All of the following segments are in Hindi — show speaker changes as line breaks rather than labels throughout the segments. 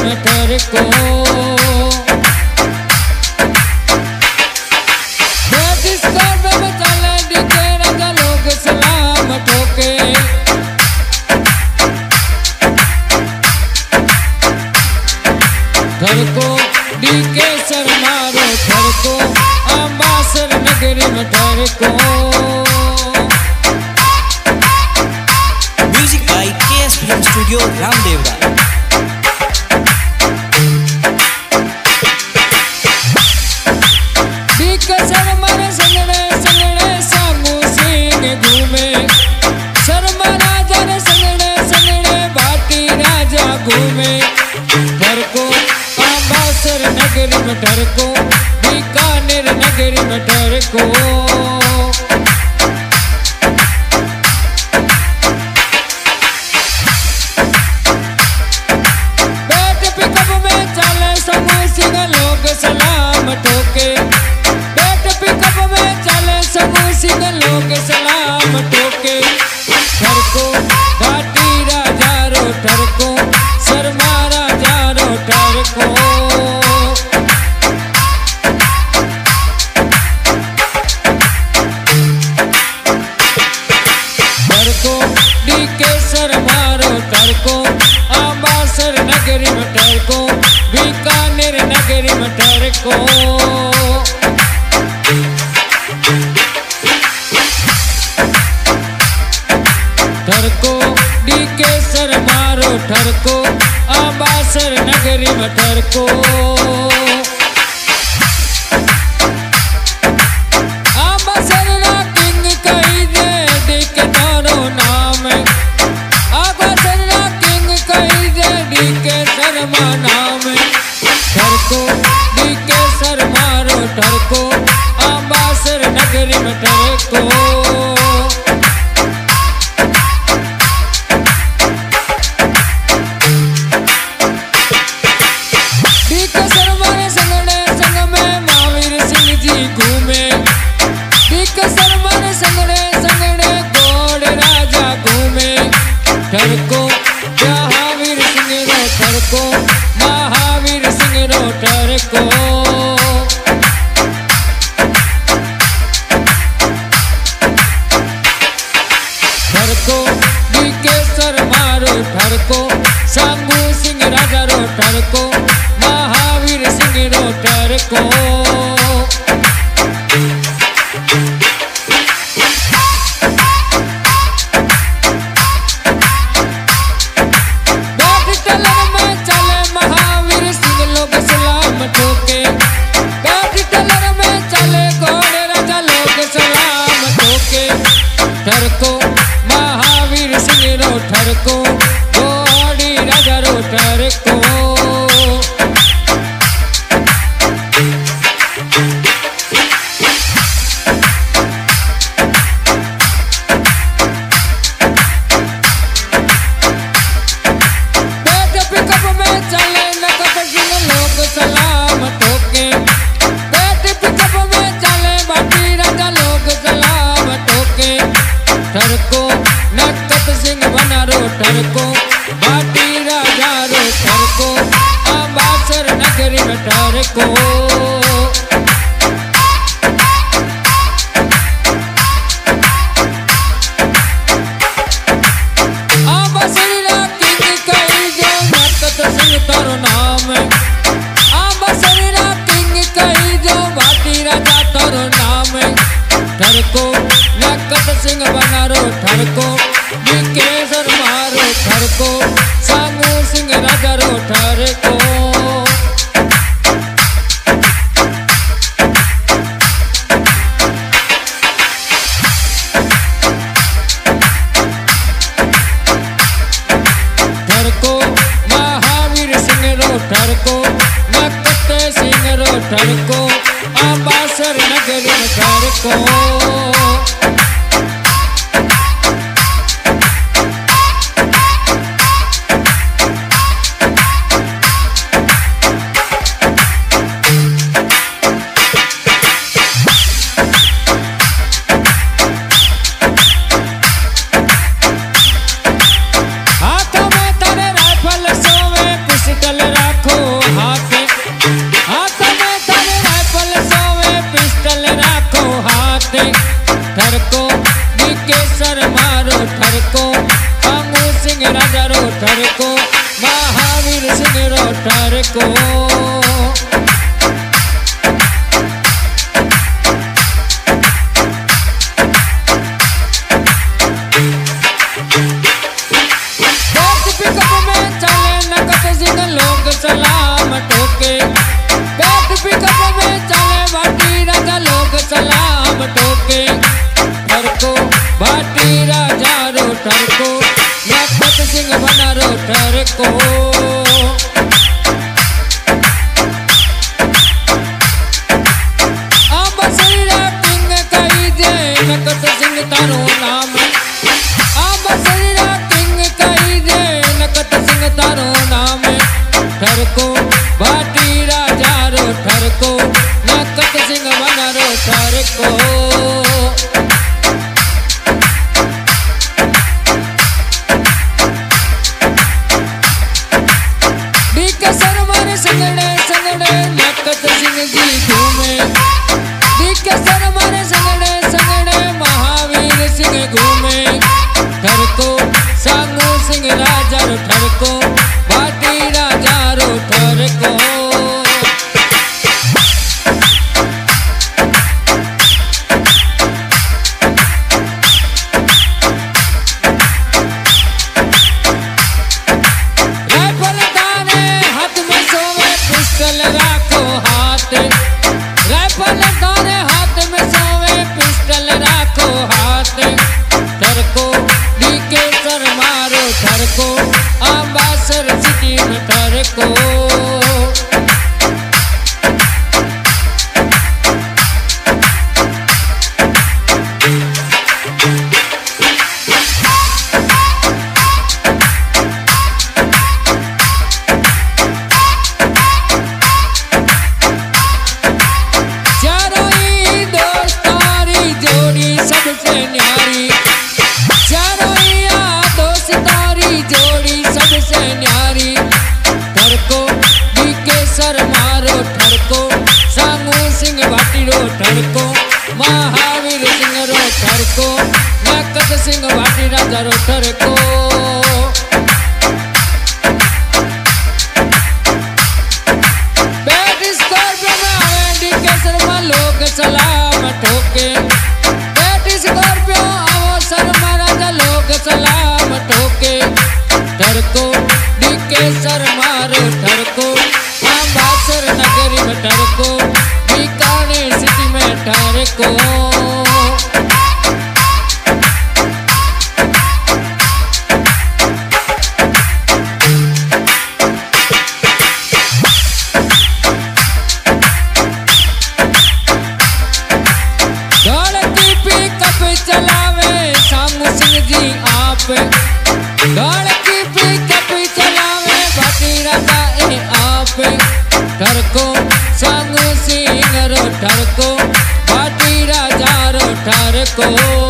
में ठहर को ठरको डीके सर मारो ठरको अम्बासर नगरी में ठरको।
Music by KS film studio Ramdevra.
DK sir मारे संगड़े संगड़े सामू सिंह घूमे शर्मा राजा रे संगड़े संगड़े भाटी राजा घूमे। ठरको अम्बासर नगरी में ठरको बीकानेर नगरी में ठरको। बैठ पिकअप में चले समूह सिंह लोग सलाम ठोके। बैठ पिकअप में चले समूह सिंह लोग सलाम ठोके। ठरको भाटी राजा रो ठरको शर्मा राजा रो ठरको। ठरको डीके सर मारो ठरको अम्बासर नगरी में ठरको बीकानेर नगरी में ठरको। ठरको डीके सर मारो ठरको अम्बासर नगरी में ठरको। अम्बासर ना किंग कही दे डीके तारो नाम। अम्बासर ना किंग कही दे डीके शर्मा नाम। ठरको डीके सर मारो ठरको अम्बासर नगरी में ठरको। ठरको महावीर सिंह रो ठरको महावीर सिंह रो ठरको। ठरको डीके सर मारो ठरको सांगू सिंह राजा रो ठरको महावीर सिंह रो ठरको। ठरको महावीर सिंह रो ठरको घोड़ी राजा रो ठरको। बैठ पिकअप में चले नकद सिंह लोग सलाम ठोके। बैठ पिकअप में चले भाटी राजा लोग सलाम ठोके। ठरको नकद सिंह बना रो ठरको भाटी राजा रो ठरको अम्बासर नगरी में ठरको। अम्बासर ना किंग कही दे नकद सिंह तारो नाम। अम्बासर ना किंग कही दे भाटी राजा तारो नाम। ठरको नकद सिंह बना रो ठरको डीके सर मारो ठरको सांगू सिंह राजा रो ठरको। ठरको महावीर सिंह रो ठरको नकद सिंह रो ठरको अम्बासर नगरी में ठरको। हाथों में तेरे राइफल सोवे पिस्टल रख मारो ठरको, सांगू सिंह राजा रो ठरको, महावीर सिंह रो ठरको। लोग सलाम ठोके, बैठ पिकअप में चले भाटी राजा लोग सलाम ठोके, ठरको भाटी राजा रो ठरको, नखत सिंह बना रो ठरको। बसरीरा किंग कही जे नखत सिंह तारो नाम, बसरीरा किंग कही जे नखत सिंह तारो नाम, ठरको भाटी राजा रो ठरको, नखत सिंह बना रो ठरको। डीके सरमारे संगड़े संगड़े नखत सिंह जी घूमे, डीके सरमारे संगड़े संगड़े महावीर सिंह घूमे, ठरको सांगू सिंह राजा रो ठरको, भाटी राजा रो ठरको। राइफल दाने हाथ में सोवे पिस्टल राखो हाथ, राइफल दाने हाथ में सोवे पिस्टल राखो हाथ, ठरको डीके सर मारो ठरको, अम्बासर सिटी में ठरको। चारों ही दोस्तारी जोड़ी सबसे न्यारी, चारों ही दोस्तारी जोड़ी सबसे न्यारी, ठरको डीके सर मारो ठरको, सांगू सिंह भाटी रो ठरको, महावीर सिंह रो ठरको, नखत सिंह भाटी राजा रो ठरको। बैठ स्कॉर्पियो में आवे डीके शर्मा लोग सलाम ठोके, बैठ स्कॉर्पियो आओ शर्मा राजा लोग सलाम ठोके, ठरको डीके सर मारो ठरको, अम्बासर नगरी में ठरको, बीकानेर सिटी में ठरको। ढोलकी पिकअप चलावे सांगू सिंह जी आप, ढोलकी पिकअप चलावे भाटी राजा ए आप, ठरको सांगू सिंह रो ठरको, भाटी राजा रो ठरको।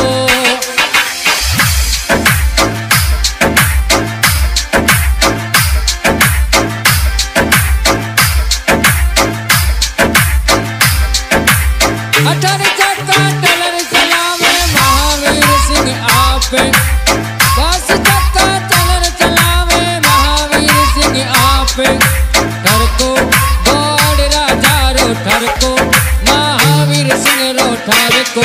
अठर चक्का टलर चलावे महावीर सिंह आप, बस चक्का टलर चलावे महावीर सिंह आप, ठरको गौड़ राजा रो ठरको, महावीर सिंह रो ठरको।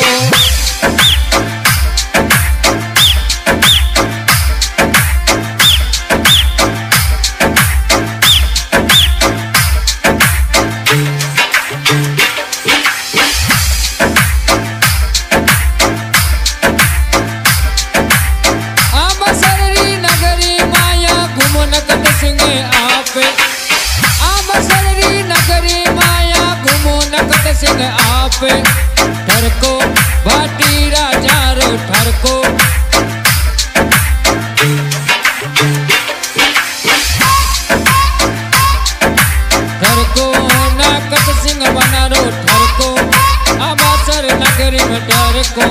सिंह आप, ठरको भाटी राजा रो ठरको। ठरको नाकत सिंह बना रो ठरको, अम्बासर नगरी में ठरको।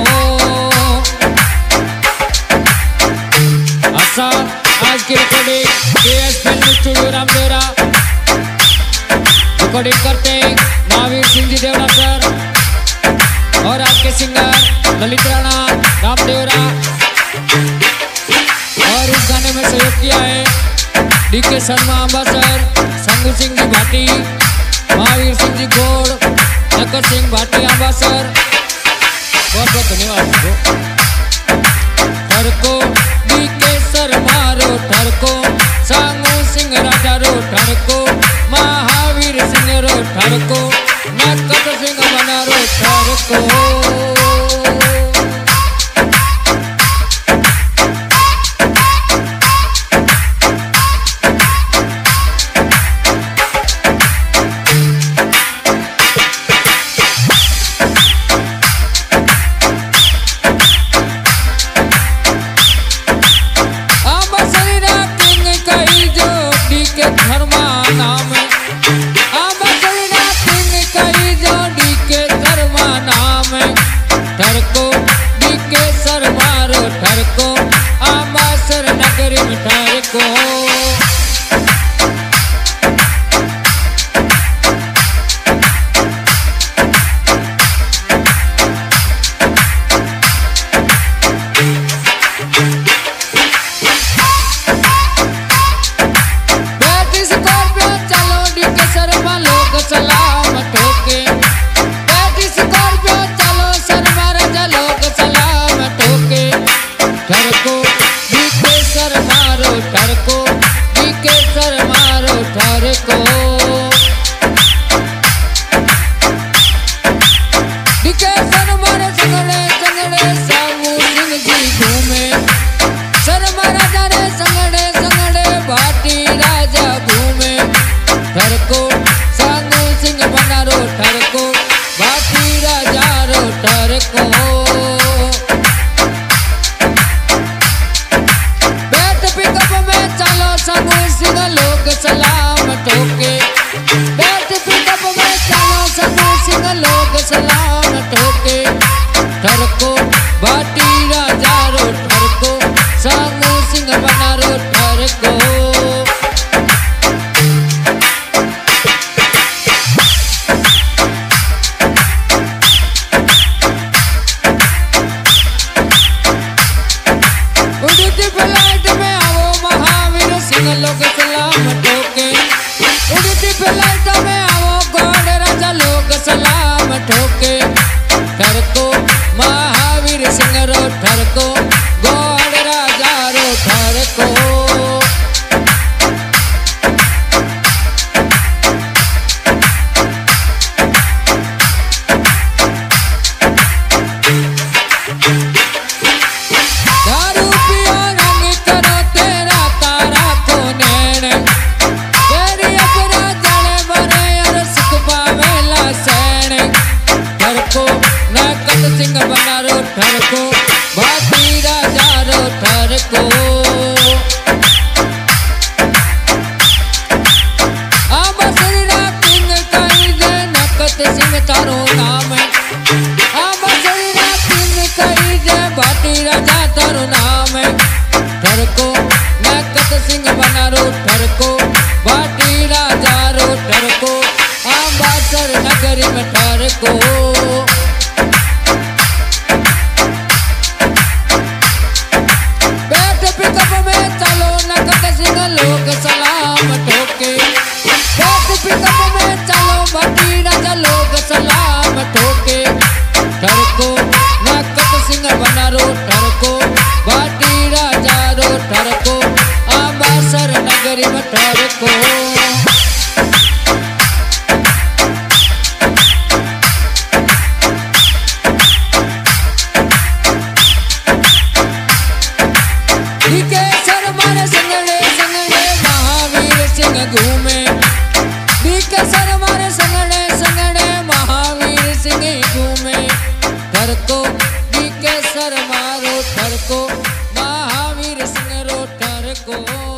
ऐसा आज की recording KS film studio Ramdevra, recording करते महावीर सिंह जी देवरा सर और आपके सिंगर ललित राणा रामदेवरा। किया है डीके शर्मा अम्बासर, संगू सिंह जी भाटी, महावीर सिंह जी गोड़, नकर सिंह भाटी अम्बासर, बहुत बहुत धन्यवाद। ठरको डीके शर्मा रो ठरको, संगू सिंह राजा रो ठरको, महावीर सिंह रो ठरको, नकर सिंह बना रो ठरको। ठरको भाटी राजा रो ठरको, संगू सिंह बना रो ठरको। उड़ती फ्लाइट में आओ महावीर सिंह लोग सलाम ठोके, उड़ती फ्लाइट में आओ गौड़ राजा लोग सलाम ठोके। ठरको महावीर सिंह रो ठरको, गौड़ राजा रो ठरको। दारू पियो रंग करो तेरा तारा को नैन, तेरी अपना जड़े बने और सुख पावेला सैन। ठरको नकद सिंह बना रो ठरको, भाटी राजा रो ठरको। अम्बासरी किंग कहीं दे नकद सिंह तारो नाम है, अम्बासरी किंग कहीं दे भाटी राजा तारो नाम है। ठरको नकद सिंह बना रो ठरको, भाटी राजा रो ठरको, अम्बासर नगरी में ठरको। लोग सलाम ठोके, बैठ पिकअप में चलो भाटी राजा लोग सलाम ठोके। ठरको नकद सिंह बना रो ठरको, भाटी राजा रो ठरको, अम्बासर नगरी में ठरको। डीके शर्मा ने संगड़े संगड़े महावीर सिंह घूमे, डीके शर्मा ने संगड़े संगड़े महावीर सिंह घूमे। ठरको डीके शर्मा रो ठरको, महावीर सिंह रो ठरको।